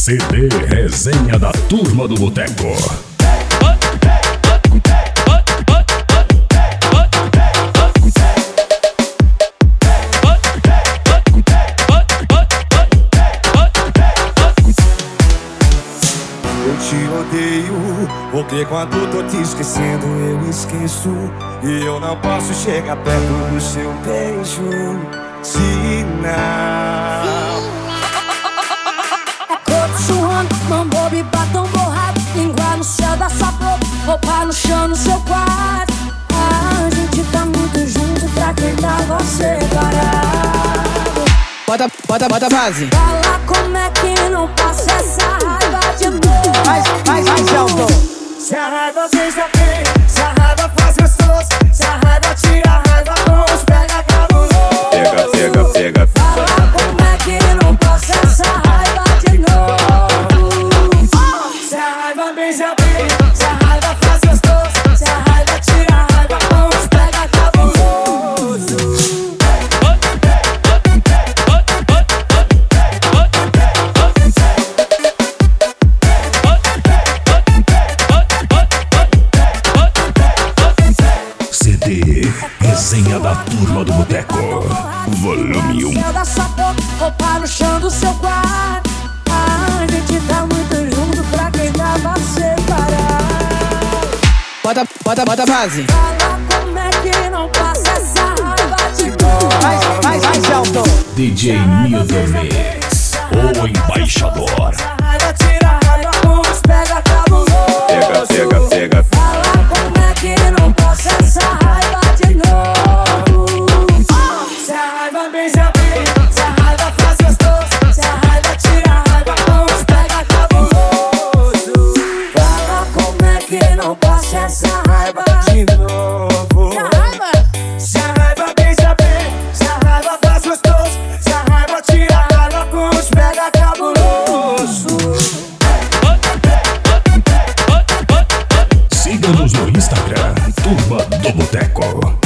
CD Resenha da Turma do Boteco. Eu te odeio, porque quando tô te esquecendo eu esqueço. E eu não posso chegar perto do seu beijo, se não. É corpo suando, mão boba e batom borrado, língua no céu da sua boca, roupa no chão no seu quarto. A gente tá muito junto pra quem tava separado. Bota a base. Fala como é que não passa essa raiva de novo. Mais alto. Se a raiva beija bem, se a raiva faz gostoso, se a raiva tira a raiva, vamos pega cabuloso. Pega. Fala como é que não passa essa raiva de novo. Se a raiva beija bem, se a raiva faz gostoso, se a raiva tira a raiva, vamos pega cabuloso. CD Resenha da Turma do Boteco, volume 1. Céu da sua boca, roupa no chão do seu quarto. A gente tá muito junto pra quem tava separado. Bota a base. Fala como é que não passa essa raiva de novo. Mais alto. DJ Nildo Mix, o embaixador. Se a raiva tira a raiva, vamos pega cabuloso. Pega. Fala como é que não passa essa raiva de novo. Se a raiva beija bem, se a raiva faz gostoso, se a raiva tira a raiva, vamos pega cabuloso. Fala como é que não passa essa raiva De novo. Se a raiva beija bem, se a raiva faz gostoso, se a raiva tira a raiva, vamos pega cabuloso. Siga-nos no Instagram, Turma do Boteco.